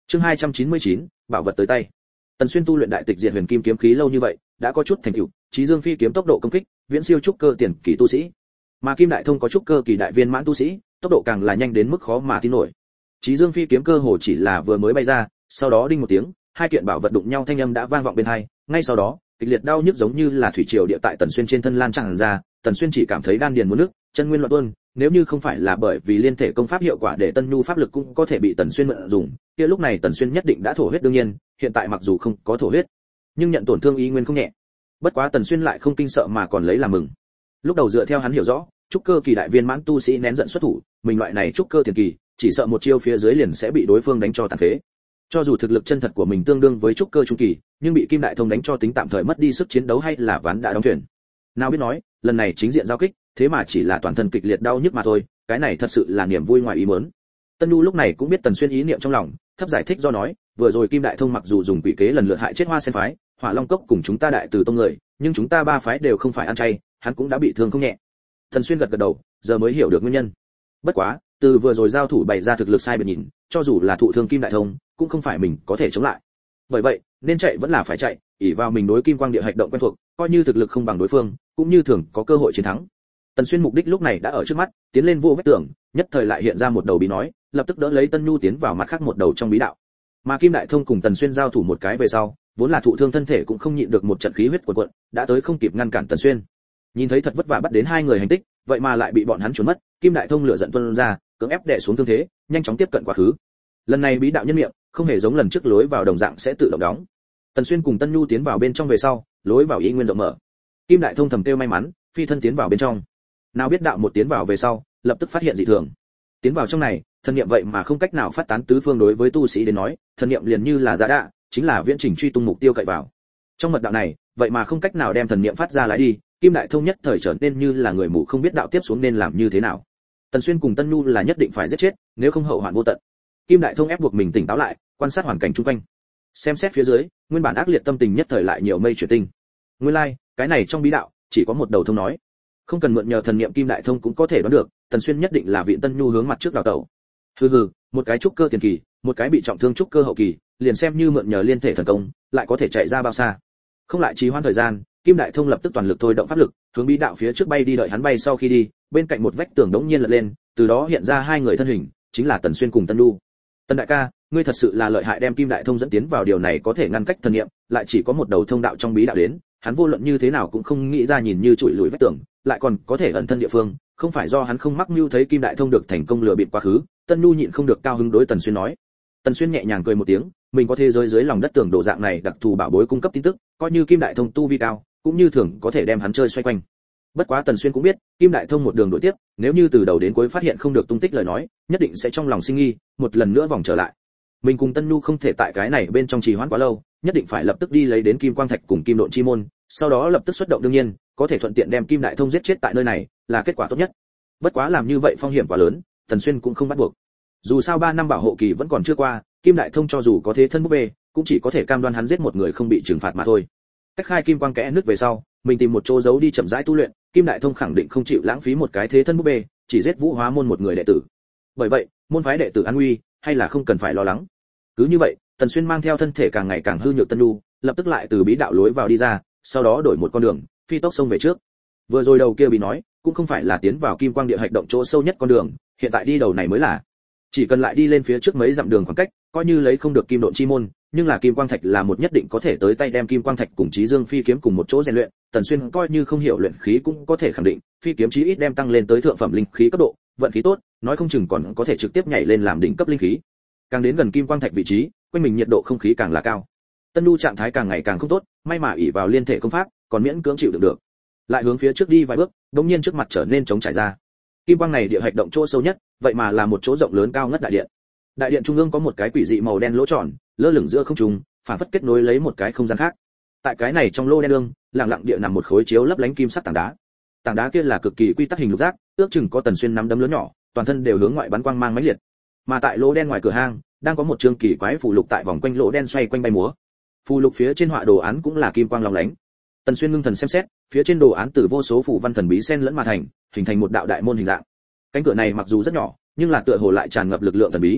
Chương 299, bảo vật tới tay. Tần Xuyên tu luyện đại tịch diệt huyền kim kiếm khí lâu như vậy, đã có chút thành tựu, Chí Dương phi kiếm tốc độ công kích, viễn siêu trúc cơ tiền kỳ tu sĩ. Mà Kim Đại Thông có trúc cơ kỳ đại viên mãn tu sĩ, tốc độ càng là nhanh đến mức khó mà tin nổi. Chí Dương phi kiếm cơ hồ chỉ là vừa mới bay ra, sau đó đinh một tiếng, hai kiện bảo vật đụng nhau thanh âm đã vang vọng bên tai, ngay sau đó, kịch liệt đau nhức giống như là thủy triều địa tại Tần Xuyên trên thân lan tràn ra, Tần Xuyên chỉ cảm thấy đan điền muốn nứt, chân nguyên loạn tuôn, nếu như không phải là bởi vì liên thể công pháp hiệu quả để Tân Nhu pháp lực cũng có thể bị Tần Xuyên mượn dùng, kia lúc này Tần Xuyên nhất định đã thổ huyết đương nhiên, hiện tại mặc dù không có thổ huyết, nhưng nhận tổn thương ý nguyên không nhẹ. Bất quá Tần Xuyên lại không kinh sợ mà còn lấy làm mừng. Lúc đầu dựa theo hắn hiểu rõ, trúc cơ kỳ đại viên mãn tu sĩ nén giận xuất thủ, mình loại này trúc cơ tiền kỳ, chỉ sợ một chiêu phía dưới liền sẽ bị đối phương đánh cho tàn phế. Cho dù thực lực chân thật của mình tương đương với trúc cơ trung kỳ, nhưng bị Kim Đại Thông đánh cho tính tạm thời mất đi sức chiến đấu hay là ván đã đóng thuyền. Nào biết nói, lần này chính diện giao kích, thế mà chỉ là toàn thân kịch liệt đau nhức mà thôi, cái này thật sự là niềm vui ngoài ý muốn. Tân Nhu lúc này cũng biết Tần Xuyên ý niệm trong lòng, thấp giải thích do nói, vừa rồi Kim Đại Thông mặc dù dùng quỷ kế lần lượt hại chết Hoa Sen phái, Hỏa Long cốc cùng chúng ta đại từ tông người, nhưng chúng ta ba phái đều không phải ăn chay, hắn cũng đã bị thương không nhẹ. Tần Xuyên gật gật đầu, giờ mới hiểu được nguyên nhân. Bất quá, từ vừa rồi giao thủ bày ra thực lực sai biệt nhìn, cho dù là thụ thương Kim Đại Thông, cũng không phải mình có thể chống lại. Bởi vậy, nên chạy vẫn là phải chạy, ỷ vào mình đối Kim Quang Địa hạch động quen thuộc, coi như thực lực không bằng đối phương, cũng như thường có cơ hội chiến thắng. Tần Xuyên mục đích lúc này đã ở trước mắt, tiến lên vô vết tường, nhất thời lại hiện ra một đầu bí nói, lập tức đỡ lấy Tân Nhu tiến vào mặt khác một đầu trong bí đạo. Mà Kim Đại Thông cùng Tần Xuyên giao thủ một cái về sau, vốn là thụ thương thân thể cũng không nhịn được một trận khí huyết cuồn cuộn, đã tới không kịp ngăn cản Tần Xuyên. Nhìn thấy thật vất vả bắt đến hai người hành tích, vậy mà lại bị bọn hắn trốn mất, Kim Đại Thông lửa giận tuôn ra, cưỡng ép đè xuống thương thế, nhanh chóng tiếp cận quá khứ. Lần này bí đạo nhân miệng, không hề giống lần trước lối vào đồng dạng sẽ tự động đóng. Tần Xuyên cùng Tân Nhu tiến vào bên trong về sau, lối vào ý nguyên rộng mở. Kim Đại Thông thầm kêu may mắn, phi thân tiến vào bên trong. Nào biết đạo một tiến vào về sau, lập tức phát hiện dị thường. Tiến vào trong này, thần niệm vậy mà không cách nào phát tán tứ phương đối với tu sĩ đến nói, thần niệm liền như là giá đạ, chính là viễn trình truy tung mục tiêu cậy vào. Trong mật đạo này, vậy mà không cách nào đem thần niệm phát ra lại đi, Kim Đại Thông nhất thời trở nên như là người mù không biết đạo tiếp xuống nên làm như thế nào. Tần Xuyên cùng Tân Nhu là nhất định phải giết chết, nếu không hậu hoạn vô tận. Kim Đại Thông ép buộc mình tỉnh táo lại, quan sát hoàn cảnh xung quanh. Xem xét phía dưới, nguyên bản ác liệt tâm tình nhất thời lại nhiều mây chuyển tinh. Nguyên lai, cái này trong bí đạo chỉ có một đầu thông nói. Không cần mượn nhờ thần niệm Kim Đại Thông cũng có thể đoán được, Tần Xuyên nhất định là vị Tân Nhu hướng mặt trước đào tẩu. Hừ, một cái trúc cơ tiền kỳ, một cái bị trọng thương trúc cơ hậu kỳ, liền xem như mượn nhờ liên thể thần công, lại có thể chạy ra bao xa. Không lại trì hoãn thời gian, Kim Đại Thông lập tức toàn lực thôi động pháp lực, hướng bí đạo phía trước bay đi, đợi hắn bay sau khi đi, bên cạnh một vách tường đống nhiên lật lên, từ đó hiện ra hai người thân hình, chính là Tần Xuyên cùng Tân Nhu. Tần đại ca, ngươi thật sự là lợi hại, đem Kim Đại Thông dẫn tiến vào điều này có thể ngăn cách thần niệm, lại chỉ có một đầu thông đạo trong bí đạo đến, hắn vô luận như thế nào cũng không nghĩ ra nhìn như trụi lùi vách tường, lại còn có thể ẩn thân địa phương, không phải do hắn không mắc mưu thấy Kim Đại Thông được thành công lừa bịp quá khứ. Tân Nhu nhịn không được cao hứng đối Tần Xuyên nói. Tần Xuyên nhẹ nhàng cười một tiếng, mình có thế giới dưới lòng đất tường đồ dạng này đặc thù bảo bối cung cấp tin tức, coi như Kim Đại Thông tu vi cao, cũng như thường có thể đem hắn chơi xoay quanh. Bất quá Tần Xuyên cũng biết, Kim Đại Thông một đường đuổi tiếp, nếu như từ đầu đến cuối phát hiện không được tung tích lời nói, nhất định sẽ trong lòng sinh nghi, một lần nữa vòng trở lại. Mình cùng Tân Nhu không thể tại cái này bên trong trì hoãn quá lâu, nhất định phải lập tức đi lấy đến Kim Quang Thạch cùng Kim Độn Chi môn, sau đó lập tức xuất động, đương nhiên, có thể thuận tiện đem Kim Đại Thông giết chết tại nơi này, là kết quả tốt nhất. Bất quá làm như vậy phong hiểm quá lớn, Tần Xuyên cũng không bắt buộc. Dù sao 3 năm bảo hộ kỳ vẫn còn chưa qua, Kim Đại Thông cho dù có thế thân búp bê, cũng chỉ có thể cam đoan hắn giết một người không bị trừng phạt mà thôi. Cách khai Kim Quang kẽ nước về sau, mình tìm một chỗ giấu đi chậm rãi tu luyện, Kim Đại Thông khẳng định không chịu lãng phí một cái thế thân búp bê, chỉ giết Vũ Hóa môn một người đệ tử. Bởi vậy, môn phái đệ tử an nguy, hay là không cần phải lo lắng. Cứ như vậy, Tần Xuyên mang theo thân thể càng ngày càng hư nhược Tân Nhu, lập tức lại từ bí đạo lối vào đi ra, sau đó đổi một con đường, phi tốc xông về trước. Vừa rồi đầu kia bị nói, cũng không phải là tiến vào Kim Quang Địa hạch động chỗ sâu nhất con đường, hiện tại đi đầu này mới là. Chỉ cần lại đi lên phía trước mấy dặm đường khoảng cách, coi như lấy không được Kim Độn Chi môn, nhưng là Kim Quang Thạch là một nhất định có thể tới tay, đem Kim Quang Thạch cùng Chí Dương phi kiếm cùng một chỗ rèn luyện, Tần Xuyên coi như không hiểu luyện khí cũng có thể khẳng định, phi kiếm chí ít đem tăng lên tới thượng phẩm linh khí cấp độ, vận khí tốt, nói không chừng còn có thể trực tiếp nhảy lên làm đỉnh cấp linh khí. Càng đến gần Kim Quang Thạch vị trí, quanh mình nhiệt độ không khí càng là cao. Tân Nhu trạng thái càng ngày càng không tốt, may mà ỷ vào liên thể công pháp, còn miễn cưỡng chịu đựng được. Lại hướng phía trước đi vài bước, đột nhiên trước mặt trở nên trống trải ra. Kim Quang này địa hạch động chỗ sâu nhất, vậy mà là một chỗ rộng lớn cao ngất đại điện. Đại điện trung ương có một cái quỷ dị màu đen lỗ tròn, lơ lửng giữa không trung, phản phất kết nối lấy một cái không gian khác. Tại cái này trong lỗ đen đương, lặng lặng địa nằm một khối chiếu lấp lánh kim sắc tảng đá. Tảng đá kia là cực kỳ quy tắc hình lục giác, ước chừng có Tần Xuyên nắm đấm lớn nhỏ, toàn thân đều hướng ngoại bắn quang mang mãnh liệt. Mà tại lỗ đen ngoài cửa hang, đang có một chương kỳ quái phù lục tại vòng quanh lỗ đen xoay quanh bay múa. Phù lục phía trên họa đồ án cũng là kim quang lóng lánh. Tần Xuyên ngưng thần xem xét, phía trên đồ án từ vô số phù văn thần bí xen lẫn mà thành, hình thành một đạo đại môn hình dạng. Cánh cửa này mặc dù rất nhỏ, nhưng là tựa hồ lại tràn ngập lực lượng thần bí.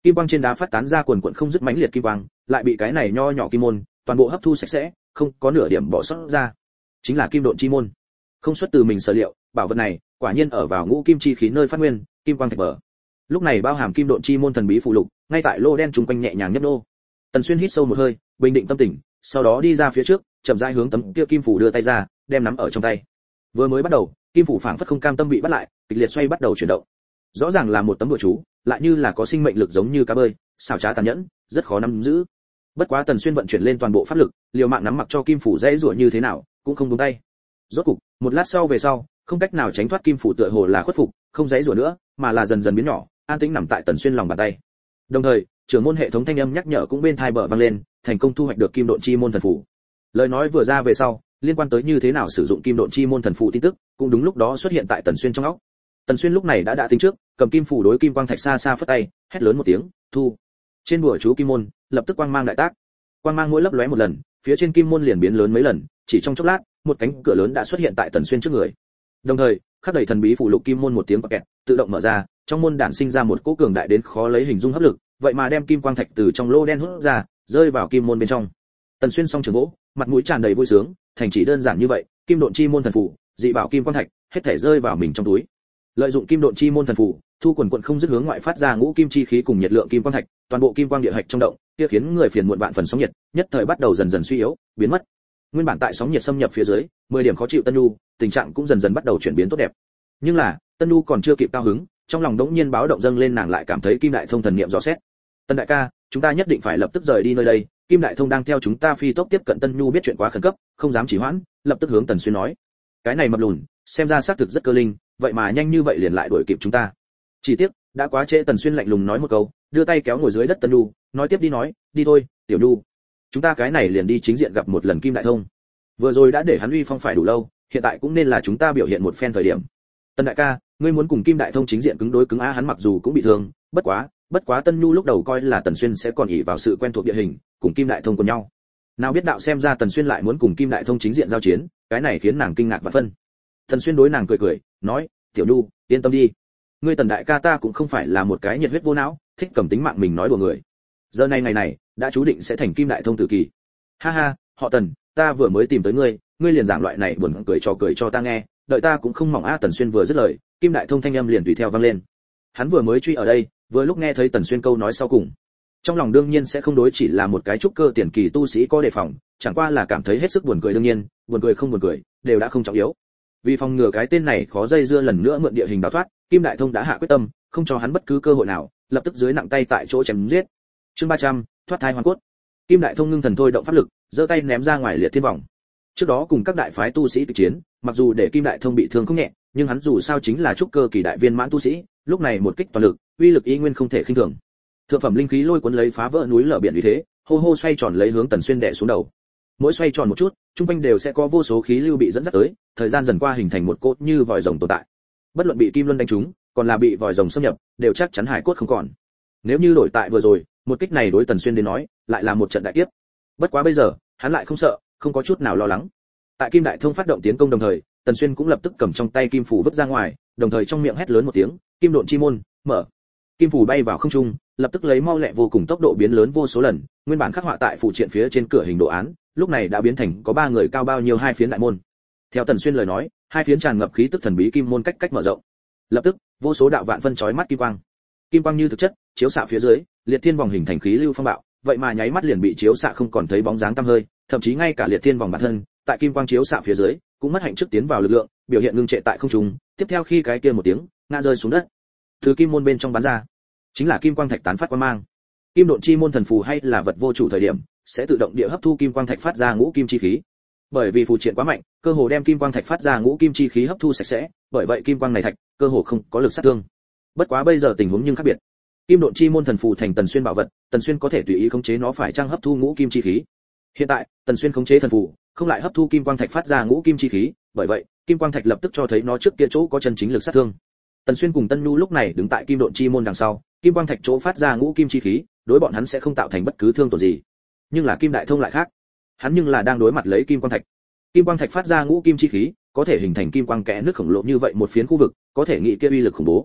Kim quang trên đá phát tán ra quần quần không dứt mãnh liệt kim quang, lại bị cái này nho nhỏ kim môn toàn bộ hấp thu sạch sẽ, không có nửa điểm bỏ sót ra. Chính là kim độn chi môn. Không xuất từ mình sở liệu, bảo vật này quả nhiên ở vào ngũ kim chi khí nơi phát nguyên, kim quang thạch bờ. Lúc này bao hàm kim độn chi môn thần bí phù lục, ngay tại lô đen trùng quanh nhẹ nhàng nhấp nô. Tần Xuyên hít sâu một hơi, bình định tâm tình, sau đó đi ra phía trước, chậm rãi hướng tấm kia kim phủ đưa tay ra, đem nắm ở trong tay. Vừa mới bắt đầu, kim phủ phảng phất không cam tâm bị bắt lại, kịch liệt xoay bắt đầu chuyển động. Rõ ràng là một tấm bùa chú, lại như là có sinh mệnh lực giống như cá bơi, xảo trá tàn nhẫn, rất khó nắm giữ. Bất quá Tần Xuyên vận chuyển lên toàn bộ pháp lực, liều mạng nắm mặc cho kim phủ dễ rủa như thế nào, cũng không buông tay. Rốt cục, một lát sau về sau, không cách nào tránh thoát kim phủ tựa hồ là khuất phục, không dễ rủa nữa, mà là dần dần biến nhỏ, an tĩnh nằm tại Tần Xuyên lòng bàn tay. Đồng thời, trưởng môn hệ thống thanh âm nhắc nhở cũng bên tai bờ vang lên, thành công thu hoạch được kim độn chi môn thần phù. Lời nói vừa ra về sau, liên quan tới như thế nào sử dụng kim độn chi môn thần phù tin tức, cũng đúng lúc đó xuất hiện tại Tần Xuyên trong óc. Tần Xuyên lúc này đã tính trước, cầm kim phù đối kim quang thạch xa xa phất tay, hét lớn một tiếng, thu. Trên bùa chú kim môn, lập tức quang mang đại tác. Quang mang mỗi lấp lóe một lần, phía trên kim môn liền biến lớn mấy lần, chỉ trong chốc lát, một cánh cửa lớn đã xuất hiện tại Tần Xuyên trước người. Đồng thời, khắc đầy thần bí phù lục kim môn một tiếng kẹt, tự động mở ra, trong môn đản sinh ra một cỗ cường đại đến khó lấy hình dung hấp lực, vậy mà đem kim quang thạch từ trong lô đen hút ra, rơi vào kim môn bên trong. Tần Xuyên song trường gỗ, mặt mũi tràn đầy vui sướng, thành chỉ đơn giản như vậy, kim độn chi môn thần phù, dị bảo kim quang thạch, hết thể rơi vào mình trong túi. Lợi dụng kim độn chi môn thần phù, thu quần quần không dứt hướng ngoại phát ra ngũ kim chi khí cùng nhiệt lượng kim quang thạch, toàn bộ kim quang địa hạch trong động, kia khiến người phiền muộn vạn phần sóng nhiệt, nhất thời bắt đầu dần dần suy yếu, biến mất. Nguyên bản tại sóng nhiệt xâm nhập phía dưới, 10 điểm khó chịu Tân Nhu, tình trạng cũng dần dần bắt đầu chuyển biến tốt đẹp. Nhưng là, Tân Nhu còn chưa kịp cao hứng, trong lòng đống nhiên báo động dâng lên, nàng lại cảm thấy Kim Đại Thông thần niệm rõ xét. Tân đại ca, chúng ta nhất định phải lập tức rời đi nơi đây, Kim Đại Thông đang theo chúng ta phi tốc tiếp cận. Tân Nhu biết chuyện quá khẩn cấp, không dám trì hoãn, lập tức hướng Tần Xuyên nói: cái này mập lùn, xem ra xác thực rất cơ linh, vậy mà nhanh như vậy liền lại đuổi kịp chúng ta. Chỉ tiếc, đã quá trễ. Tần Xuyên lạnh lùng nói một câu, đưa tay kéo ngồi dưới đất Tân Nhu, nói tiếp đi nói, đi thôi, tiểu Nhu, chúng ta cái này liền đi chính diện gặp một lần Kim Đại Thông. Vừa rồi đã để hắn uy phong phải đủ lâu, hiện tại cũng nên là chúng ta biểu hiện một phen thời điểm. Tân đại ca, ngươi muốn cùng Kim Đại Thông chính diện cứng đối cứng á? Hắn mặc dù cũng bị thương, bất quá Tân Nhu lúc đầu coi là Tần Xuyên sẽ còn ỷ vào sự quen thuộc địa hình, cùng Kim Đại Thông cùng nhau. Nào biết đạo xem ra Tần Xuyên lại muốn cùng Kim Đại Thông chính diện giao chiến, cái này khiến nàng kinh ngạc và phân. Tần Xuyên đối nàng cười, nói, tiểu Nhu, yên tâm đi, ngươi Tần đại ca ta cũng không phải là một cái nhiệt huyết vô não, thích cầm tính mạng mình nói đùa người. Giờ này ngày này, đã chú định sẽ thành Kim Đại Thông tử kỳ. Ha ha, họ Tần, ta vừa mới tìm tới ngươi liền giảng loại này buồn cười cho ta nghe, đợi ta cũng không mỏng a. Tần Xuyên vừa dứt lời, Kim Đại Thông thanh âm liền tùy theo vang lên. Hắn vừa mới truy ở đây, vừa lúc nghe thấy Tần Xuyên câu nói sau cùng, trong lòng đương nhiên sẽ không đối chỉ là một cái trúc cơ tiền kỳ tu sĩ có đề phòng, chẳng qua là cảm thấy hết sức buồn cười. Đương nhiên, buồn cười không buồn cười, đều đã không trọng yếu. Vì phòng ngừa cái tên này khó dây dưa lần nữa mượn địa hình đào thoát, Kim Đại Thông đã hạ quyết tâm, không cho hắn bất cứ cơ hội nào, lập tức dưới nặng tay tại chỗ chém giết. Chương 300, thoát thai hoàn cốt. Kim Đại Thông ngưng thần thôi động pháp lực, giơ tay ném ra ngoài liệt thiên vòng. Trước đó cùng các đại phái tu sĩ kịch chiến, mặc dù để Kim Đại Thông bị thương không nhẹ, nhưng hắn dù sao chính là trúc cơ kỳ đại viên mãn tu sĩ, lúc này một kích toàn lực, uy lực y nguyên không thể khinh thường. Thượng phẩm linh khí lôi cuốn lấy phá vỡ núi lở biển uy thế, hô hô xoay tròn lấy hướng Tần Xuyên đè xuống đầu. Mỗi xoay tròn một chút, trung quanh đều sẽ có vô số khí lưu bị dẫn dắt tới, thời gian dần qua hình thành một cốt như vòi rồng tồn tại. Bất luận bị kim luân đánh trúng, còn là bị vòi rồng xâm nhập, đều chắc chắn hải cốt không còn. Nếu như đổi tại vừa rồi, một kích này đối Tần Xuyên đến nói, lại là một trận đại kiếp. Bất quá bây giờ, hắn lại không sợ, không có chút nào lo lắng. Tại Kim Đại Thông phát động tiến công đồng thời, Tần Xuyên cũng lập tức cầm trong tay kim phủ vứt ra ngoài, đồng thời trong miệng hét lớn một tiếng, kim độn chi môn, mở. Kim phủ bay vào không trung, lập tức lấy mau lẹ vô cùng tốc độ biến lớn vô số lần, nguyên bản khắc họa tại phụ triện phía trên cửa hình đồ án, lúc này đã biến thành có 3 người cao bao nhiêu hai phiến đại môn. Theo Tần Xuyên lời nói, hai phiến tràn ngập khí tức thần bí kim môn cách mở rộng. Lập tức, vô số đạo vạn phân chói mắt kim quang như thực chất, chiếu xạ phía dưới, liệt thiên vòng hình thành khí lưu phong bạo, vậy mà nháy mắt liền bị chiếu xạ không còn thấy bóng dáng tăm hơi, thậm chí ngay cả liệt thiên vòng bản thân, tại kim quang chiếu xạ phía dưới, cũng mất hạnh trước tiến vào lực lượng, biểu hiện ngưng trệ tại không trung, tiếp theo khi cái kia một tiếng, ngã rơi xuống đất. Từ kim môn bên trong bắn ra, chính là kim quang thạch tán phát quang mang. Kim độn chi môn thần phù hay là vật vô chủ thời điểm, sẽ tự động địa hấp thu kim quang thạch phát ra ngũ kim chi khí. Bởi vì phù triện quá mạnh, cơ hồ đem kim quang thạch phát ra ngũ kim chi khí hấp thu sạch sẽ, bởi vậy kim quang này thạch cơ hồ không có lực sát thương. Bất quá bây giờ tình huống nhưng khác biệt. Kim độn chi môn thần phù thành Tần Xuyên bảo vật, Tần Xuyên có thể tùy ý khống chế nó phải chăng hấp thu ngũ kim chi khí. Hiện tại, Tần Xuyên khống chế thần phù, không lại hấp thu kim quang thạch phát ra ngũ kim chi khí, bởi vậy, kim quang thạch lập tức cho thấy nó trước kia chỗ có chân chính lực sát thương. Tần Xuyên cùng Tân Nhu lúc này đứng tại kim độn chi môn đằng sau, kim quang thạch chỗ phát ra ngũ kim chi khí, đối bọn hắn sẽ không tạo thành bất cứ thương tổn gì. Nhưng là Kim Đại Thông lại khác, hắn nhưng là đang đối mặt lấy kim quang thạch. Kim quang thạch phát ra ngũ kim chi khí, có thể hình thành kim quang kẽ nước khổng lồ như vậy một phiến khu vực, có thể nghĩ kia uy lực khủng bố.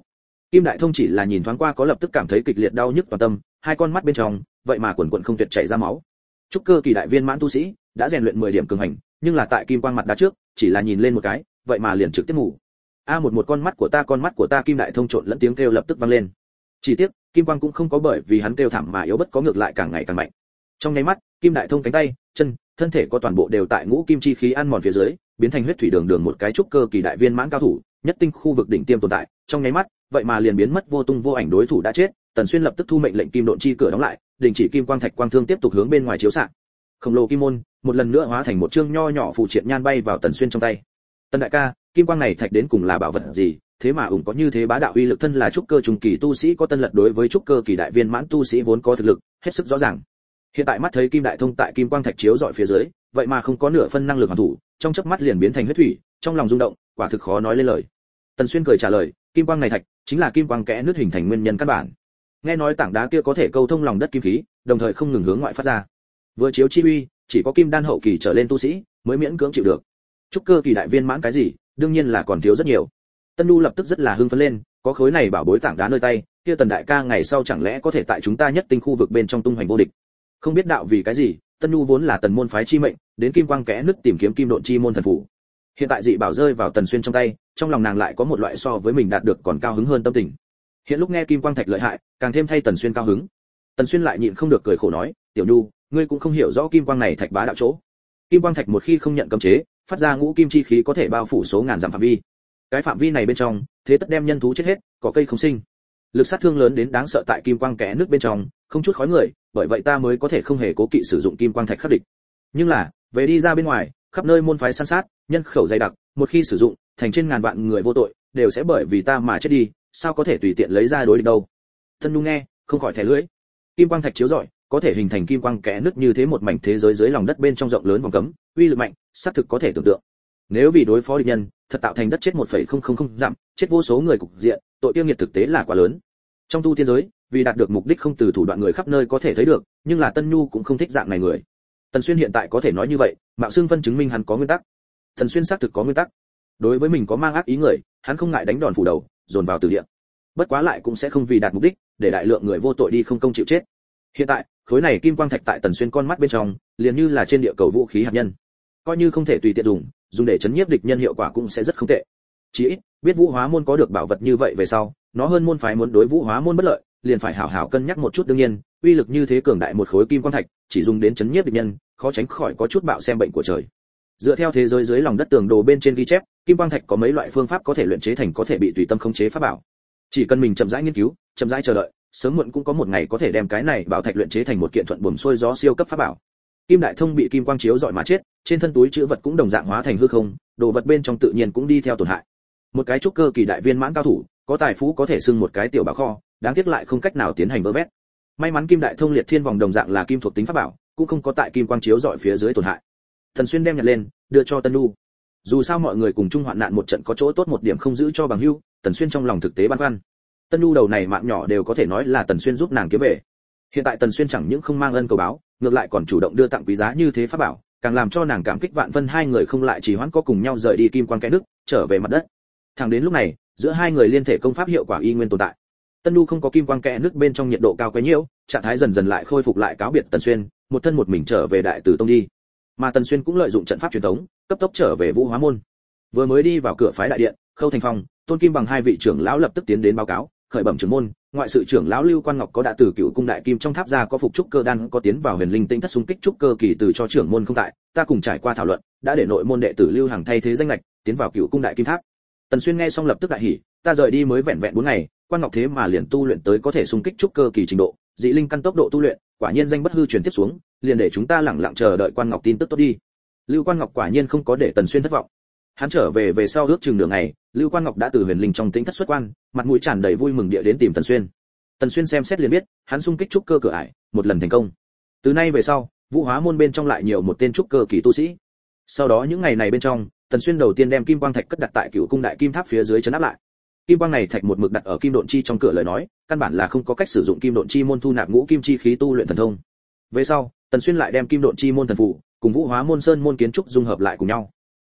Kim Đại Thông chỉ là nhìn thoáng qua có lập tức cảm thấy kịch liệt đau nhức toàn tâm, hai con mắt bên trong vậy mà quần quần không tuyệt chảy ra máu. Trúc cơ kỳ đại viên mãn tu sĩ đã rèn luyện 10 điểm cường hành, nhưng là tại kim quang mặt đá trước, chỉ là nhìn lên một cái, vậy mà liền trực tiếp ngủ. Một con mắt của ta, Kim Đại Thông trộn lẫn tiếng kêu lập tức vang lên. Chỉ tiếc, kim quang cũng không có bởi vì hắn kêu thảm mà yếu bất, có ngược lại càng ngày càng mạnh. Trong nháy mắt, Kim Đại Thông cánh tay, chân, thân thể có toàn bộ đều tại ngũ kim chi khí ăn mòn phía dưới, biến thành huyết thủy đường đường một cái trúc cơ kỳ đại viên mãn cao thủ, nhất tinh khu vực đỉnh tiêm tồn tại. Trong nháy mắt, vậy mà liền biến mất vô tung vô ảnh, đối thủ đã chết. Tần Xuyên lập tức thu mệnh lệnh kim độn chi cửa đóng lại, đình chỉ kim quang thạch quang thương tiếp tục hướng bên ngoài chiếu xạ. Khổng lồ kim môn một lần nữa hóa thành một chương nho nhỏ phù triện nhan bay vào Tần Xuyên trong tay. Tần đại ca, kim quang này thạch đến cùng là bảo vật gì, thế mà ủng có như thế bá đạo uy lực? Thân là trúc cơ trung kỳ tu sĩ có Tân Lật đối với trúc cơ kỳ đại viên mãn tu sĩ vốn có thực lực hết sức rõ ràng. Hiện tại mắt thấy Kim Đại Thông tại kim quang thạch chiếu dọi phía dưới, vậy mà không có nửa phân năng lực hoàn thủ, trong chớp mắt liền biến thành huyết thủy, trong lòng rung động, quả thực khó nói lên lời. Tần Xuyên cười trả lời, kim quang này thạch chính là kim quang kẽ nước hình thành nguyên nhân căn bản. Nghe nói tảng đá kia có thể câu thông lòng đất kim khí, đồng thời không ngừng hướng ngoại phát ra. Vừa chiếu chi uy, chỉ có kim đan hậu kỳ trở lên tu sĩ mới miễn cưỡng chịu được. Trúc cơ kỳ đại viên mãn cái gì, đương nhiên là còn thiếu rất nhiều. Tân Du lập tức rất là hưng phấn lên, có khối này bảo bối tảng đá nơi tay, kia Tần đại ca ngày sau chẳng lẽ có thể tại chúng ta nhất tinh khu vực bên trong tung hoành vô địch. Không biết đạo vì cái gì, Tân Du vốn là Tần môn phái chi mệnh, đến kim quang kẽ nứt tìm kiếm kim độn chi môn thần phù. Hiện tại dị bảo rơi vào Tần Xuyên trong tay, trong lòng nàng lại có một loại so với mình đạt được còn cao hứng hơn tâm tình. Hiện lúc nghe kim quang thạch lợi hại, càng thêm thay Tần Xuyên cao hứng. Tần Xuyên lại nhịn không được cười khổ nói, "Tiểu Nhu, ngươi cũng không hiểu rõ kim quang này thạch bá đạo chỗ. Kim quang thạch một khi không nhận cấm chế, phát ra ngũ kim chi khí có thể bao phủ số ngàn dặm phạm vi. Cái phạm vi này bên trong, thế tất đem nhân thú chết hết, cỏ cây không sinh. Lực sát thương lớn đến đáng sợ tại kim quang kẽ nước bên trong, không chút khói người, bởi vậy ta mới có thể không hề cố kỵ sử dụng kim quang thạch khắc địch. Nhưng là, về đi ra bên ngoài, khắp nơi môn phái san sát, nhân khẩu dày đặc, một khi sử dụng, thành trên ngàn vạn người vô tội đều sẽ bởi vì ta mà chết đi, sao có thể tùy tiện lấy ra đối địch đâu." Thân Nhu nghe, không khỏi thè lưỡi. Kim quang thạch chiếu rọi, có thể hình thành kim quang kẽ nước như thế một mảnh thế giới dưới lòng đất bên trong rộng lớn vòng cấm, uy lực mạnh, xác thực có thể tưởng tượng. Nếu vì đối phó địch nhân, thật tạo thành đất chết 1,000 dặm, chết vô số người cục diện, tội tiêu nghiệt thực tế là quá lớn. Trong tu tiên giới, vì đạt được mục đích không từ thủ đoạn người khắp nơi có thể thấy được, nhưng là Tân Nhu cũng không thích dạng này người. Tần Xuyên hiện tại có thể nói như vậy, mạo xương phân chứng minh hắn có nguyên tắc. Tần Xuyên xác thực có nguyên tắc. Đối với mình có mang ác ý người, hắn không ngại đánh đòn phủ đầu, dồn vào tử địa. Bất quá lại cũng sẽ không vì đạt mục đích, để đại lượng người vô tội đi không công chịu chết. Hiện tại, khối này kim quang thạch tại Tần Xuyên con mắt bên trong, liền như là trên địa cầu vũ khí hạt nhân. Coi như không thể tùy tiện dùng để chấn nhiếp địch nhân hiệu quả cũng sẽ rất không tệ. Chỉ ít, biết Vũ Hóa môn có được bảo vật như vậy về sau, nó hơn môn phái muốn đối Vũ Hóa môn bất lợi, liền phải hảo hảo cân nhắc một chút. Đương nhiên, uy lực như thế cường đại một khối kim quang thạch, chỉ dùng đến chấn nhiếp địch nhân, khó tránh khỏi có chút bạo xem bệnh của trời. Dựa theo thế giới dưới lòng đất tường đồ bên trên ghi chép, kim quang thạch có mấy loại phương pháp có thể luyện chế thành có thể bị tùy tâm khống chế pháp bảo. Chỉ cần mình chậm rãi nghiên cứu, chậm rãi chờ đợi, sớm muộn cũng có một ngày có thể đem cái này bảo thạch luyện chế thành một kiện thuận buồm xuôi gió siêu cấp pháp bảo. Kim Đại Thông bị kim quang chiếu rọi mà chết, trên thân túi trữ vật cũng đồng dạng hóa thành hư không, đồ vật bên trong tự nhiên cũng đi theo tổn hại. Một cái trúc cơ kỳ đại viên mãn cao thủ, có tài phú có thể xưng một cái tiểu bảo kho, đáng tiếc lại không cách nào tiến hành vơ vét. May mắn Kim Đại Thông liệt thiên vòng đồng dạng là kim thuộc tính pháp bảo, cũng không có tại kim quang chiếu rọi phía dưới tổn hại. Thần Xuyên đem nhặt lên, đưa cho Tân Du. Dù sao mọi người cùng chung hoạn nạn một trận, có chỗ tốt một điểm không giữ cho bằng hữu, Tần Xuyên trong lòng thực tế băn khoăn. Tân Du đầu này mạng nhỏ đều có thể nói là Tần Xuyên giúp nàng kiếm về. Hiện tại Tần Xuyên chẳng những không mang ân cầu báo, ngược lại còn chủ động đưa tặng quý giá như thế pháp bảo, càng làm cho nàng cảm kích vạn vân. Hai người không lại trì hoãn, có cùng nhau rời đi kim quang kẽ nước, trở về mặt đất. Thẳng đến lúc này, giữa hai người liên thể công pháp hiệu quả y nguyên tồn tại. Tân Du không có kim quang kẽ nước bên trong nhiệt độ cao quá nhiều, trạng thái dần dần lại khôi phục lại, cáo biệt Tần Xuyên, một thân một mình trở về Đại Từ Tông đi. Mà Tần Xuyên cũng lợi dụng trận pháp truyền thống, cấp tốc trở về Vũ Hóa môn. Vừa mới đi vào cửa phái đại điện, Khâu Thành Phong, Tôn Kim Bằng hai vị trưởng lão lập tức tiến đến báo cáo, khởi bẩm trưởng môn, ngoại sự trưởng lão Lưu Quan Ngọc có đã từ Cựu cung đại kim trong tháp ra, có phục trúc cơ đan, có tiến vào huyền linh tinh thất xung kích trúc cơ kỳ, từ cho trưởng môn không tại, ta cùng trải qua thảo luận, đã để nội môn đệ tử Lưu Hằng thay thế danh lệch, tiến vào Cựu cung đại kim tháp. Tần Xuyên nghe xong lập tức đại hỉ, ta rời đi mới vẹn vẹn 4 ngày, Quan Ngọc thế mà liền tu luyện tới có thể xung kích trúc cơ kỳ trình độ, dị linh căn tốc độ tu luyện, quả nhiên danh bất hư truyền tiếp xuống, liền để chúng ta lẳng lặng chờ đợi Quan Ngọc tin tức tốt đi. Lưu Quan Ngọc quả nhiên không có để Tần Xuyên thất vọng. Hắn trở về về sau ước chừng nửa ngày, Lưu Quan Ngọc đã từ huyền linh trong tĩnh thất xuất quan, mặt mũi tràn đầy vui mừng địa đến tìm Tần Xuyên. Tần Xuyên xem xét liền biết, hắn xung kích trúc cơ cửa ải, một lần thành công. Từ nay về sau, Vũ Hóa môn bên trong lại nhiều một tên trúc cơ kỳ tu sĩ. Sau đó những ngày này bên trong, Tần Xuyên đầu tiên đem kim quang thạch cất đặt tại Cựu cung đại kim tháp phía dưới trấn áp lại. Kim quang này thạch một mực đặt ở kim độn chi trong cửa lời nói, căn bản là không có cách sử dụng kim độn chi môn thu nạp ngũ kim chi khí tu luyện thần thông. Về sau, Tần Xuyên lại đem kim độn chi môn thần phù cùng Vũ Hóa môn sơn môn kiến trúc dung hợp lại cùng nhau.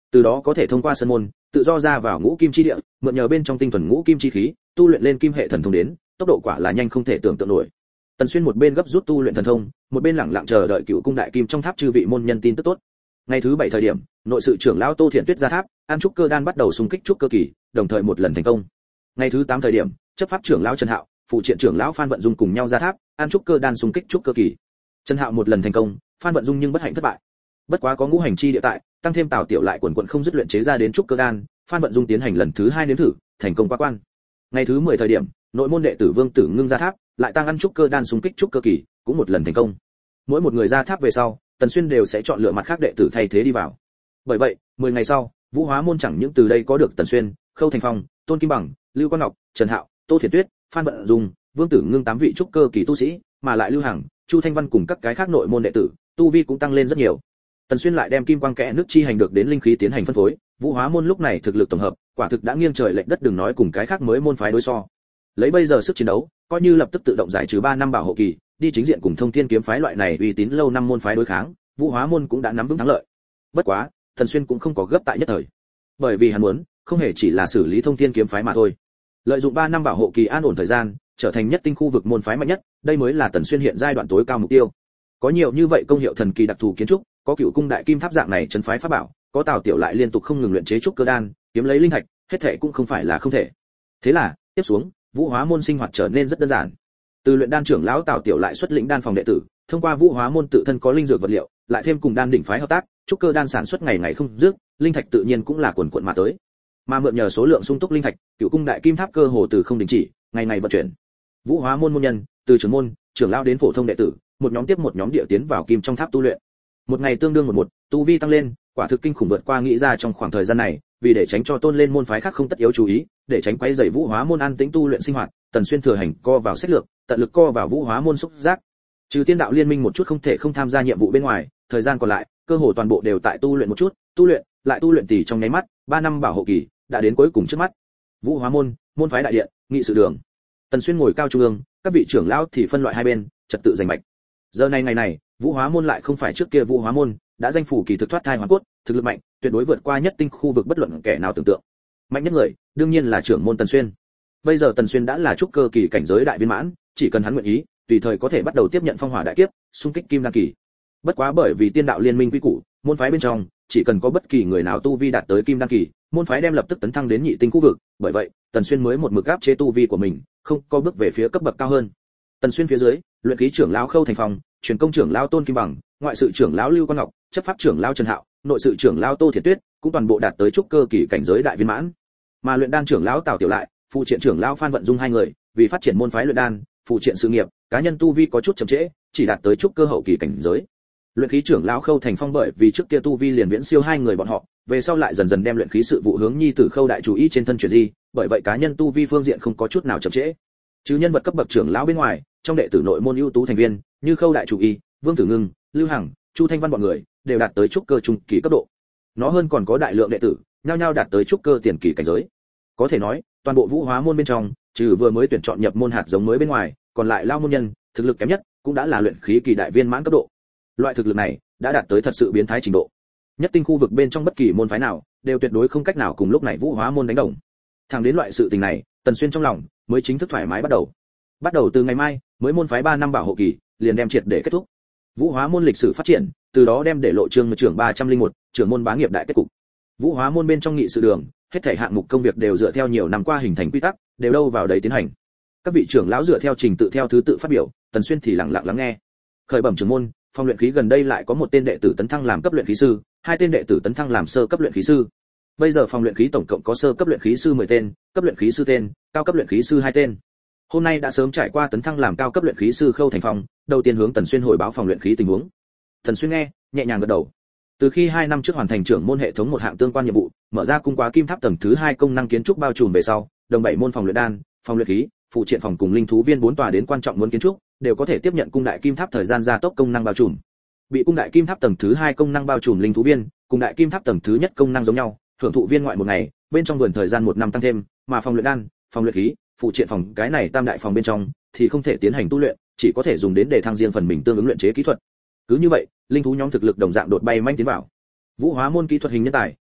Từ đó có thể thông qua sân môn, tự do ra vào ngũ kim chi địa, mượn nhờ bên trong tinh thuần ngũ kim chi khí, tu luyện lên kim hệ thần thông đến, tốc độ quả là nhanh không thể tưởng tượng nổi. Tần Xuyên một bên gấp rút tu luyện thần thông, một bên lặng lặng chờ đợi Cựu cung đại kim trong tháp chư vị môn nhân tin tức tốt. Ngày thứ 7 thời điểm, nội sự trưởng lão Tô Thiện Tuyết ra tháp, an trúc cơ đan bắt đầu xung kích trúc cơ kỳ, đồng thời một lần thành công. Ngày thứ 8 thời điểm, chấp pháp trưởng lão Trần Hạo, phụ triện trưởng lão Phan Vận Dung cùng nhau ra tháp, an trúc cơ đan xung kích trúc cơ kỳ. Trần Hạo một lần thành công, Phan Vận Dung nhưng bất hạnh thất bại. Bất quá có ngũ hành chi địa tại, tăng thêm Tào Tiểu lại quần quần không dứt luyện chế ra đến trúc cơ đan, Phan Vận Dung tiến hành lần thứ 2 nếm thử, thành công qua quan. Ngày thứ 10 thời điểm, nội môn đệ tử Vương Tử Ngưng ra tháp, lại tăng ăn trúc cơ đan xung kích trúc cơ kỳ, cũng một lần thành công. Mỗi một người ra tháp về sau, Tần Xuyên đều sẽ chọn lựa mặt khác đệ tử thay thế đi vào. Bởi vậy, 10 ngày sau, Vũ Hóa môn chẳng những từ đây có được Tần Xuyên, Khâu Thành Phong, Tôn Kim Bằng, Lưu Quang Ngọc, Trần Hạo, Tô Thiện Tuyết, Phan Vận Dung, Vương Tử Ngưng 8 vị trúc cơ kỳ tu sĩ, mà lại Lưu Hằng, Chu Thanh Văn cùng các cái khác nội môn đệ tử, tu vi cũng tăng lên rất nhiều. Tần Xuyên lại đem kim quang kẽ nước chi hành được đến linh khí tiến hành phân phối, Vũ Hóa môn lúc này thực lực tổng hợp, quả thực đã nghiêng trời lệch đất, đừng nói cùng cái khác mới môn phái đối so. Lấy bây giờ sức chiến đấu, coi như lập tức tự động giải trừ 3 năm bảo hộ kỳ, đi chính diện cùng Thông Thiên kiếm phái loại này uy tín lâu năm môn phái đối kháng, Vũ Hóa môn cũng đã nắm vững thắng lợi. Bất quá, Tần Xuyên cũng không có gấp tại nhất thời, bởi vì hắn muốn, không hề chỉ là xử lý Thông Thiên kiếm phái mà thôi. Lợi dụng 3 năm bảo hộ kỳ an ổn thời gian, trở thành nhất tinh khu vực môn phái mạnh nhất, đây mới là Tần Xuyên hiện giai đoạn tối cao mục tiêu. Có nhiều như vậy công hiệu thần kỳ đặc thù kiến trúc, có Cựu cung đại kim tháp dạng này trấn phái pháp bảo, có Tào Tiểu lại liên tục không ngừng luyện chế trúc cơ đan, kiếm lấy linh thạch, hết thảy cũng không phải là không thể. Thế là, tiếp xuống, Vũ Hóa môn sinh hoạt trở nên rất đơn giản. Từ luyện đan trưởng lão Tào Tiểu lại xuất lĩnh đan phòng đệ tử, thông qua Vũ Hóa môn tự thân có linh dược vật liệu, lại thêm cùng đan đỉnh phái hợp tác, trúc cơ đan sản xuất ngày ngày không dứt, linh thạch tự nhiên cũng là quần quần mà tới. Mà mượn nhờ số lượng sung túc linh thạch, Cựu cung đại kim tháp cơ hồ từ không đình chỉ, ngày ngày vận chuyển. Vũ Hóa môn môn nhân, từ trưởng môn, trưởng lão đến phổ thông đệ tử, một nhóm tiếp một nhóm địa tiến vào kim trong tháp tu luyện. Một ngày tương đương một tu vi tăng lên, quả thực kinh khủng vượt qua nghĩ ra trong khoảng thời gian này, vì để tránh cho tôn lên môn phái khác không tất yếu chú ý, để tránh quấy rầy Vũ Hóa môn an tĩnh tu luyện sinh hoạt, Tần Xuyên thừa hành co vào sách lược, tận lực co vào Vũ Hóa môn xúc giác. Trừ Tiên đạo liên minh một chút không thể không tham gia nhiệm vụ bên ngoài, thời gian còn lại, cơ hồ toàn bộ đều tại tu luyện một chút, tu luyện, lại tu luyện tỉ trong nháy mắt, 3 năm bảo hộ kỳ đã đến cuối cùng trước mắt. Vũ Hóa môn, môn phái đại điện, nghị sự đường. Tần Xuyên ngồi cao trung ương, các vị trưởng lão thì phân loại hai bên, trật tự giành mạch. Giờ này ngày này, Vũ Hóa môn lại không phải trước kia Vũ Hóa môn, đã danh phủ kỳ thực thoát thai hoàn cốt, thực lực mạnh, tuyệt đối vượt qua nhất tinh khu vực bất luận kẻ nào tưởng tượng. Mạnh nhất người, đương nhiên là trưởng môn Tần Xuyên. Bây giờ Tần Xuyên đã là trúc cơ kỳ cảnh giới đại viên mãn, chỉ cần hắn nguyện ý, tùy thời có thể bắt đầu tiếp nhận phong hỏa đại kiếp, xung kích kim đan kỳ. Bất quá bởi vì Tiên đạo liên minh quy củ, môn phái bên trong, chỉ cần có bất kỳ người nào tu vi đạt tới kim đan kỳ, môn phái đem lập tức tấn thăng đến nhị tinh khu vực, bởi vậy, Tần Xuyên mới một mực áp chế tu vi của mình, không có bước về phía cấp bậc cao hơn. Tần Xuyên phía dưới, luyện khí trưởng lão Khâu Thành Phong, truyền công trưởng lão Tôn Kim Bằng, ngoại sự trưởng lão Lưu Quang Ngọc, chấp pháp trưởng lão Trần Hạo, nội sự trưởng lão Tô Thiện Tuyết, cũng toàn bộ đạt tới trúc cơ kỳ cảnh giới đại viên mãn. Mà luyện đan trưởng lão Tào Tiểu lại, phụ triện trưởng lão Phan Vận Dung hai người, vì phát triển môn phái luyện đan, phụ triện sự nghiệp, cá nhân tu vi có chút chậm trễ, chỉ đạt tới trúc cơ hậu kỳ cảnh giới. Luyện khí trưởng lão Khâu Thành Phong bởi vì trước kia tu vi liền viễn siêu hai người bọn họ, về sau lại dần dần đem luyện khí sự vụ hướng nhi tử Khâu đại chủ ý trên thân chuyển di, bởi vậy cá nhân tu vi phương diện không có chút nào chậm trễ. Chứ nhân vật cấp bậc trưởng lão bên ngoài, trong đệ tử nội môn ưu tú thành viên, như Khâu đại chủ ý, Vương Tử Ngưng, Lưu Hằng, Chu Thanh Văn bọn người, đều đạt tới trúc cơ trung kỳ cấp độ. Nó hơn còn có đại lượng đệ tử, nhao nhao đạt tới trúc cơ tiền kỳ cảnh giới. Có thể nói, toàn bộ Vũ Hóa môn bên trong, trừ vừa mới tuyển chọn nhập môn hạt giống mới bên ngoài, còn lại lao môn nhân, thực lực kém nhất, cũng đã là luyện khí kỳ đại viên mãn cấp độ. Loại thực lực này đã đạt tới thật sự biến thái trình độ. Nhất tinh khu vực bên trong bất kỳ môn phái nào, đều tuyệt đối không cách nào cùng lúc này Vũ Hóa môn đánh đồng. Thẳng đến loại sự tình này, Tần Xuyên trong lòng mới chính thức thoải mái bắt đầu. Bắt đầu từ ngày mai, mới môn phái 3 năm bảo hộ kỳ, liền đem triệt để kết thúc. Vũ Hóa môn lịch sử phát triển, từ đó đem để lộ chương trưởng 301, trưởng môn bá nghiệp đại kết cục. Vũ Hóa môn bên trong nghị sự đường, hết thảy hạng mục công việc đều dựa theo nhiều năm qua hình thành quy tắc, đều đâu vào đấy tiến hành. Các vị trưởng lão dựa theo trình tự theo thứ tự phát biểu, Tần Xuyên thì lặng lặng lắng nghe. Khởi bẩm trưởng môn, phòng luyện khí gần đây lại có một tên đệ tử tấn thăng làm cấp luyện khí sư, hai tên đệ tử tấn thăng làm sơ cấp luyện khí sư. Bây giờ phòng luyện khí tổng cộng có sơ cấp luyện khí sư 10 tên, cấp luyện khí sư tên, cao cấp luyện khí sư 2 tên. Hôm nay đã sớm trải qua tấn thăng làm cao cấp luyện khí sư Khâu Thành Phong, đầu tiên hướng Tần Xuyên hồi báo phòng luyện khí tình huống. Tần Xuyên nghe, nhẹ nhàng gật đầu. Từ khi 2 năm trước hoàn thành trưởng môn hệ thống một hạng tương quan nhiệm vụ, mở ra cung quá kim tháp tầng thứ 2 công năng kiến trúc bao trùm về sau, đồng 7 môn phòng luyện đan, phòng luyện khí, phụ triện phòng cùng linh thú viên 4 tòa đến quan trọng muốn kiến trúc, đều có thể tiếp nhận cung đại kim tháp thời gian gia tốc công năng bao trùm. Bị cung đại kim tháp tầng thứ 2 công năng bao trùm linh thú viên, cùng đại kim tháp tầng thứ nhất công năng giống nhau, hưởng thụ viên ngoại một ngày, bên trong vườn thời gian 1 năm tăng thêm, mà phòng luyện đan, phòng luyện khí, phụ triện phòng cái này tam đại phòng bên trong thì không thể tiến hành tu luyện, chỉ có thể dùng đến để thăng riêng phần mình tương ứng luyện chế kỹ thuật. Cứ như vậy, linh thú nhóm thực lực đồng dạng đột bay manh tiến vào. Vũ Hóa môn kỹ thuật hình nhân tài,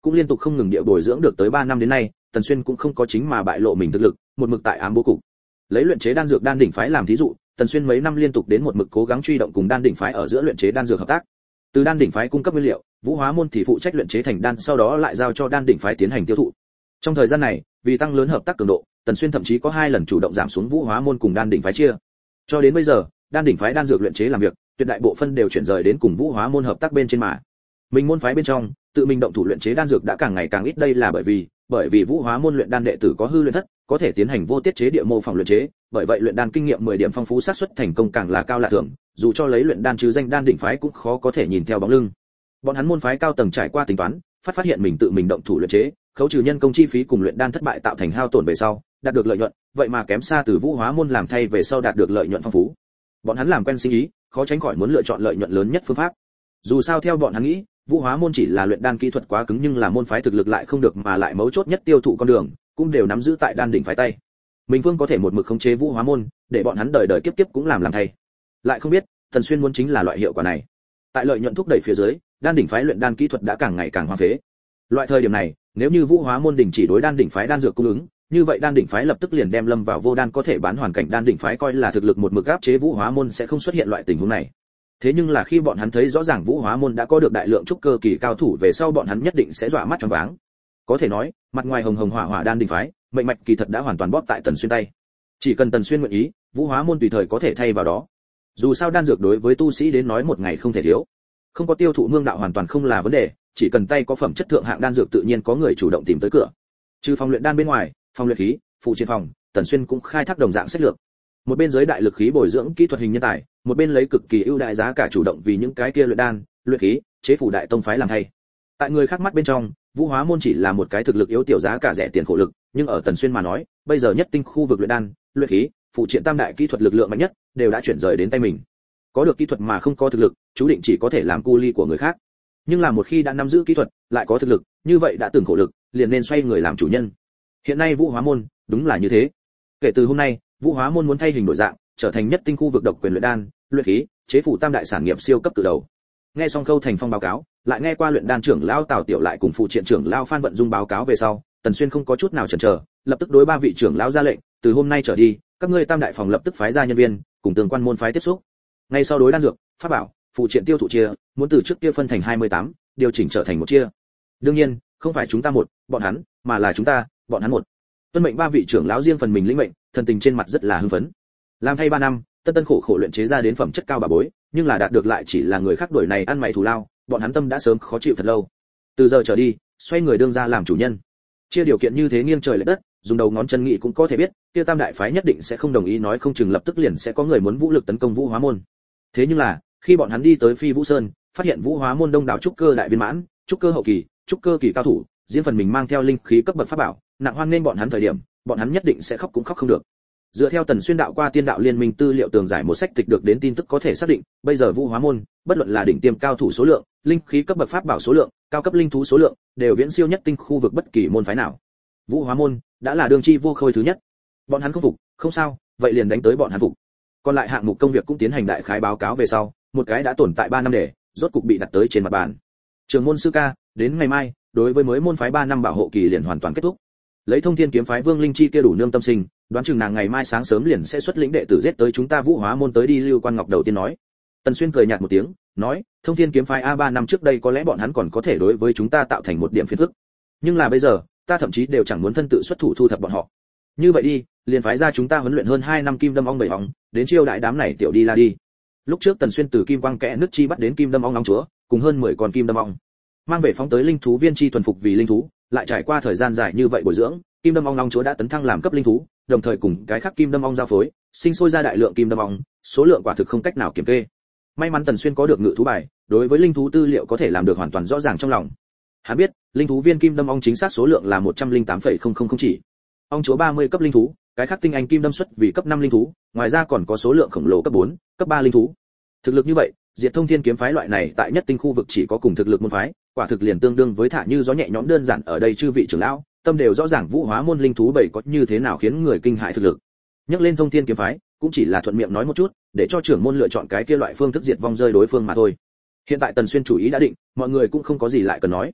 cũng liên tục không ngừng địa bồi dưỡng được tới 3 năm đến nay, Tần Xuyên cũng không có chính mà bại lộ mình thực lực, một mực tại ám bố cục. Lấy luyện chế đan dược đan đỉnh phái làm thí dụ, Tần Xuyên mấy năm liên tục đến một mực cố gắng truy động cùng đan đỉnh phái ở giữa luyện chế đan dược hợp tác. Từ đan đỉnh phái cung cấp nguyên liệu, Vũ Hóa môn thì phụ trách luyện chế thành đan, sau đó lại giao cho đan đỉnh phái tiến hành tiêu thụ. Trong thời gian này, vì tăng lớn hợp tác cường độ, Tần Xuyên thậm chí có 2 lần chủ động giảm xuống Vũ Hóa môn cùng đan đỉnh phái chia. Cho đến bây giờ, đan đỉnh phái đan dược luyện chế làm việc, tuyệt đại bộ phân đều chuyển rời đến cùng Vũ Hóa môn hợp tác bên trên mà. Mình môn phái bên trong, tự mình động thủ luyện chế đan dược đã càng ngày càng ít, đây là bởi vì Vũ Hóa môn luyện đan đệ tử có hư luyện thất, có thể tiến hành vô tiết chế địa mô phỏng luyện chế, bởi vậy luyện đan kinh nghiệm 10 điểm phong phú, xác suất thành công càng là cao lạ thường, dù cho lấy luyện đan chứ danh đan đỉnh phái cũng khó có thể nhìn theo bóng lưng. Bọn hắn môn phái cao tầng trải qua tính toán, phát hiện mình tự mình động thủ luyện chế, khấu trừ nhân công chi phí cùng luyện đan thất bại tạo thành hao tổn về sau, đạt được lợi nhuận, vậy mà kém xa từ Vũ Hóa môn làm thay về sau đạt được lợi nhuận phong phú. Bọn hắn làm quen sinh ý, khó tránh khỏi muốn lựa chọn lợi nhuận lớn nhất phương pháp. Dù sao theo bọn hắn nghĩ, Vũ Hóa môn chỉ là luyện đan kỹ thuật quá cứng, nhưng là môn phái thực lực lại không được, mà lại mấu chốt nhất tiêu thụ con đường cũng đều nắm giữ tại đan đỉnh phái tay. Mình Vương có thể một mực khống chế Vũ Hóa môn, để bọn hắn đời đời kiếp kiếp cũng làm thay. Lại không biết, Tần Xuyên muốn chính là loại hiệu quả này. Tại lợi nhuận thúc đẩy phía dưới, đan đỉnh phái luyện đan kỹ thuật đã càng ngày càng hoang phế. Loại thời điểm này, nếu như Vũ Hóa môn đình chỉ đối đan đỉnh phái đan dược cung ứng, như vậy đan đỉnh phái lập tức liền đem lâm vào vô đan có thể bán hoàn cảnh, đan đỉnh phái coi là thực lực một mực áp chế Vũ Hóa môn sẽ không xuất hiện loại tình huống này. Thế nhưng là khi bọn hắn thấy rõ ràng Vũ Hóa môn đã có được đại lượng trúc cơ kỳ cao thủ về sau, bọn hắn nhất định sẽ dọa mắt choáng váng. Có thể nói, mặt ngoài hồng hồng hỏa hỏa đan đỉnh phái, mệnh mạch kỳ thật đã hoàn toàn bóp tại Tần Xuyên tay. Chỉ cần Tần Xuyên nguyện ý, Vũ Hóa môn tùy thời có thể thay vào đó. Dù sao đan dược đối với tu sĩ đến nói một ngày không thể thiếu. Không có tiêu thụ mương đạo hoàn toàn không là vấn đề, chỉ cần tay có phẩm chất thượng hạng đan dược tự nhiên có người chủ động tìm tới cửa. Trừ phòng luyện đan bên ngoài, phòng luyện khí, phụ trên phòng, Tần Xuyên cũng khai thác đồng dạng sách lược. Một bên giới đại lực khí bồi dưỡng kỹ thuật hình nhân tài, một bên lấy cực kỳ ưu đại giá cả chủ động vì những cái kia luyện đan, luyện khí, chế phủ đại tông phái làm thay. Tại người khác mắt bên trong, Vũ Hóa môn chỉ là một cái thực lực yếu tiểu giá cả rẻ tiền khổ lực, nhưng ở Tần Xuyên mà nói, bây giờ nhất tinh khu vực luyện đan, luyện khí, phụ triện tam đại kỹ thuật lực lượng mạnh nhất đều đã chuyển rời đến tay mình. Có được kỹ thuật mà không có thực lực, chú định chỉ có thể làm cu ly của người khác. Nhưng là một khi đã nắm giữ kỹ thuật, lại có thực lực, như vậy đã từng khổ lực, liền nên xoay người làm chủ nhân. Hiện nay Vũ Hóa môn, đúng là như thế. Kể từ hôm nay, Vũ Hóa môn muốn thay hình đổi dạng, trở thành nhất tinh khu vực độc quyền luyện đan, luyện khí, chế phủ tam đại sản nghiệp siêu cấp từ đầu. Nghe xong Khâu Thành Phong báo cáo, lại nghe qua luyện đan trưởng lão Tào Tiểu lại cùng phụ triện trưởng lão Phan Vận Dung báo cáo về sau, Tần Xuyên không có chút nào chần chờ, lập tức đối 3 vị trưởng lão ra lệnh, từ hôm nay trở đi, các ngươi tam đại phòng lập tức phái ra nhân viên, cùng tương quan môn phái tiếp xúc. Ngay sau đối đan dược, pháp bảo, phụ triện tiêu thụ chia, muốn từ trước kia phân thành 28, điều chỉnh trở thành một chia. Đương nhiên, không phải chúng ta một, bọn hắn, mà là chúng ta, bọn hắn một. Tuân mệnh 3 vị trưởng lão riêng phần mình lĩnh mệnh, thần tình trên mặt rất là hưng phấn. Làm thay 3 năm, tân khổ khổ luyện chế ra đến phẩm chất cao bà bối, nhưng là đạt được lại chỉ là người khác đuổi này ăn mày thù lao, bọn hắn tâm đã sớm khó chịu thật lâu. Từ giờ trở đi, xoay người đương ra làm chủ nhân. Chia điều kiện như thế nghiêng trời lệch đất, dùng đầu ngón chân nghĩ cũng có thể biết, kia tam đại phái nhất định sẽ không đồng ý, nói không chừng lập tức liền sẽ có người muốn vũ lực tấn công Vũ Hóa môn. Thế nhưng là, khi bọn hắn đi tới Phi Vũ Sơn, phát hiện Vũ Hóa môn đông đảo trúc cơ đại viên mãn, trúc cơ hậu kỳ, trúc cơ kỳ cao thủ, riêng phần mình mang theo linh khí cấp bậc pháp bảo, nặng hoan nên bọn hắn thời điểm, bọn hắn nhất định sẽ khóc cũng khóc không được. Dựa theo Tần Xuyên đạo qua Tiên đạo liên minh tư liệu tường giải một sách tịch được đến tin tức có thể xác định, bây giờ Vũ Hóa môn, bất luận là đỉnh tiêm cao thủ số lượng, linh khí cấp bậc pháp bảo số lượng, cao cấp linh thú số lượng, đều viễn siêu nhất tinh khu vực bất kỳ môn phái nào. Vũ Hóa môn đã là đương chi vô khôi thứ nhất. Bọn hắn không phục, không sao, vậy liền đánh tới bọn hắn phục. Còn lại hạng mục công việc cũng tiến hành đại khái báo cáo về sau, một cái đã tồn tại 3 năm để, rốt cục bị đặt tới trên mặt bàn. Trường môn sư ca, đến ngày mai, đối với mới môn phái 3 năm bảo hộ kỳ liền hoàn toàn kết thúc. Lấy Thông Thiên kiếm phái Vương Linh Chi kia đủ nương tâm sinh, đoán chừng nàng ngày mai sáng sớm liền sẽ xuất lĩnh đệ tử giết tới chúng ta Vũ Hóa môn tới đi. Lưu Quan Ngọc đầu tiên nói. Tần Xuyên cười nhạt một tiếng, nói, Thông Thiên kiếm phái A3 năm trước đây có lẽ bọn hắn còn có thể đối với chúng ta tạo thành một điểm phiền phức, nhưng là bây giờ, ta thậm chí đều chẳng muốn thân tự xuất thủ thu thập bọn họ. Như vậy đi, liền phái ra chúng ta huấn luyện hơn 2 năm kim đâm ong 7 ong, đến chiêu đại đám này tiểu đi la đi. Lúc trước Tần Xuyên từ kim quang kẽ nước chi bắt đến kim đâm ong nóng chúa, cùng hơn 10 con kim đâm ong, mang về phóng tới linh thú viên chi thuần phục vì linh thú, lại trải qua thời gian dài như vậy bồi dưỡng, kim đâm ong nóng chúa đã tấn thăng làm cấp linh thú, đồng thời cùng cái khác kim đâm ong giao phối, sinh sôi ra đại lượng kim đâm ong, số lượng quả thực không cách nào kiểm kê. May mắn Tần Xuyên có được ngự thú bài, đối với linh thú tư liệu có thể làm được hoàn toàn rõ ràng trong lòng. Hắn biết, linh thú viên kim đâm ong chính xác số lượng là 108,000 chỉ. Ong chúa 30 cấp linh thú, cái khác tinh anh kim đâm xuất vì cấp 5 linh thú, ngoài ra còn có số lượng khổng lồ cấp 4, cấp 3 linh thú. Thực lực như vậy, diệt Thông Thiên kiếm phái loại này tại nhất tinh khu vực chỉ có cùng thực lực môn phái, quả thực liền tương đương với thả như gió nhẹ nhõm. Đơn giản ở đây chư vị trưởng lão, tâm đều rõ ràng Vũ Hóa môn linh thú bảy có như thế nào khiến người kinh hãi thực lực. Nhắc lên Thông Thiên kiếm phái, cũng chỉ là thuận miệng nói một chút, để cho trưởng môn lựa chọn cái kia loại phương thức diệt vong rơi đối phương mà thôi. Hiện tại Tần Xuyên chủ ý đã định, mọi người cũng không có gì lại cần nói.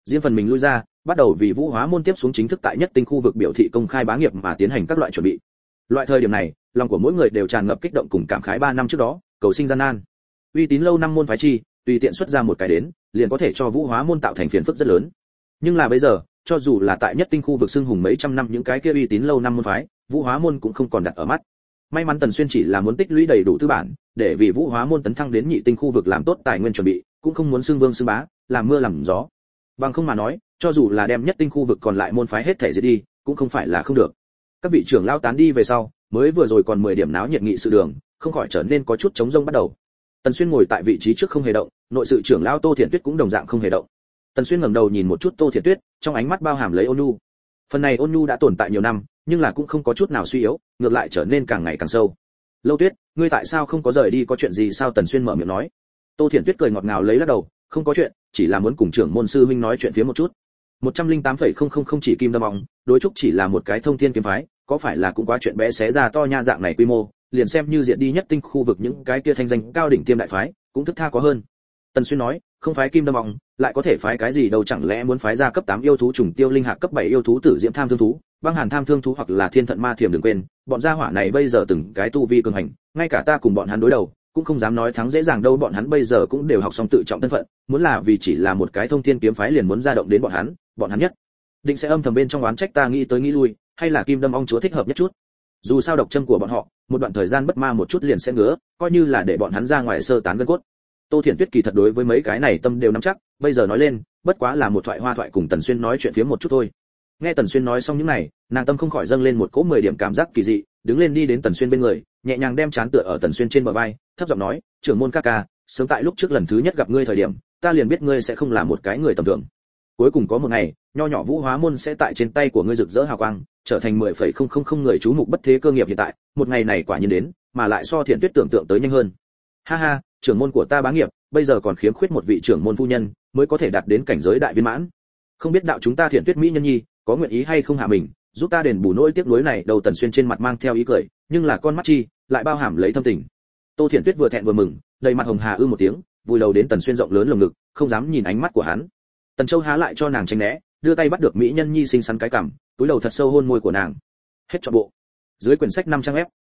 riêng phần mình lui ra, bắt đầu vì Vũ Hóa môn tiếp xuống chính thức tại Nhất Tinh khu vực biểu thị công khai bá nghiệp mà tiến hành các loại chuẩn bị. Loại thời điểm này, lòng của mỗi người đều tràn ngập kích động cùng cảm khái 3 năm trước đó, cầu sinh gian nan. Uy tín lâu năm môn phái chi, tùy tiện xuất ra một cái đến, liền có thể cho Vũ Hóa môn tạo thành phiền phức rất lớn. Nhưng là bây giờ, cho dù là tại Nhất Tinh khu vực xưng hùng mấy trăm năm những cái kia uy tín lâu năm môn phái, Vũ Hóa môn cũng không còn đặt ở mắt. May mắn Tần Xuyên chỉ là muốn tích lũy đầy đủ tư bản, để vì Vũ Hóa môn tấn thăng đến Nhị Tinh khu vực làm tốt tài nguyên chuẩn bị, cũng không muốn xưng vương xưng bá, làm mưa làm gió. Bằng không mà nói, cho dù là đem Nhất Tinh khu vực còn lại môn phái hết thể diệt đi, cũng không phải là không được. Các vị trưởng lão tán đi về sau, mới vừa rồi còn 10 điểm náo nhiệt nghị sự đường, không khỏi trở nên có chút trống rỗng bắt đầu. Tần Xuyên ngồi tại vị trí trước không hề động, nội sự trưởng lão Tô Thiện Tuyết cũng đồng dạng không hề động. Tần Xuyên ngẩng đầu nhìn một chút Tô Thiện Tuyết, trong ánh mắt bao hàm lấy ôn nhu. Phần này ôn nhu đã tồn tại nhiều năm, nhưng là cũng không có chút nào suy yếu, ngược lại trở nên càng ngày càng sâu. Lâu Tuyết, ngươi tại sao không có rời đi, có chuyện gì sao? Tần Xuyên mở miệng nói. Tô Thiện Tuyết cười ngọt ngào lấy lắc đầu, không có chuyện, chỉ là muốn cùng trưởng môn sư huynh nói chuyện phía một chút. 108,000 chỉ kim đâm vòng, đối trúc chỉ là một cái thông thiên kiếm phái, có phải là cũng quá chuyện bé xé ra to nha, dạng này quy mô, liền xem như diệt đi Nhất Tinh khu vực những cái kia thanh danh cao đỉnh tiêm đại phái, cũng thức tha có hơn. Tần Xuyên nói, không phái kim đâm vòng, lại có thể phái cái gì đâu, chẳng lẽ muốn phái ra cấp 8 yêu thú trùng tiêu linh hạc, cấp 7 yêu thú tử diễm tham thương thú, băng hàn tham thương thú, hoặc là thiên thận ma thiềm, đừng quên, bọn gia hỏa này bây giờ từng cái tu vi cường hành, ngay cả ta cùng bọn hắn đối đầu, cũng không dám nói thắng dễ dàng đâu. Bọn hắn bây giờ cũng đều học xong tự trọng thân phận, muốn là vì chỉ là một cái thông thiên kiếm phái liền muốn ra động đến bọn hắn nhất định sẽ âm thầm bên trong oán trách. Ta nghĩ tới nghĩ lui, hay là kim đâm ong chúa thích hợp nhất chút. Dù sao độc châm của bọn họ, một đoạn thời gian bất ma một chút liền sẽ ngứa, coi như là để bọn hắn ra ngoài sơ tán gân cốt. Tô Thiện Tuyết kỳ thật đối với mấy cái này tâm đều nắm chắc, bây giờ nói lên, bất quá là một thoại hoa thoại, cùng Tần Xuyên nói chuyện phía một chút thôi. Nghe Tần Xuyên nói xong những này, nàng tâm không khỏi dâng lên một cỗ 10 điểm cảm giác kỳ dị, đứng lên đi đến Tần Xuyên bên người, nhẹ nhàng đem trán tựa ở Tần Xuyên trên bờ vai, thấp giọng nói, trưởng môn ca ca, sớm tại lúc trước lần thứ nhất gặp ngươi thời điểm, ta liền biết ngươi sẽ không là một cái người tầm thường. Cuối cùng có một ngày, nho nhỏ Vũ Hóa môn sẽ tại trên tay của ngươi rực rỡ hào quang, trở thành 10,000 người chú mục bất thế cơ nghiệp hiện tại, một ngày này quả nhiên đến, mà lại so Thiện Tuyết tưởng tượng tới nhanh hơn. Ha ha, trưởng môn của ta bá nghiệp, bây giờ còn khiếm khuyết một vị trưởng môn phu nhân, mới có thể đạt đến cảnh giới đại viên mãn. Không biết đạo chúng ta Thiện Tuyết mỹ nhân nhi, có nguyện ý hay không hạ mình, giúp ta đền bù nỗi tiếc nuối này. Đầu Tần Xuyên trên mặt mang theo ý cười, nhưng là con mắt chi lại bao hàm lấy thâm tình. Tô Thiện Tuyết vừa thẹn vừa mừng, đầy mặt hồng hà một tiếng, vùi đầu đến Tần Xuyên rộng lớn lồng ngực, không dám nhìn ánh mắt của hắn. Tần Châu há lại cho nàng tránh né, đưa tay bắt được mỹ nhân nhi xinh xắn cái cằm, túi đầu thật sâu hôn môi của nàng. Hết trọn bộ. Dưới quyển sách 500F.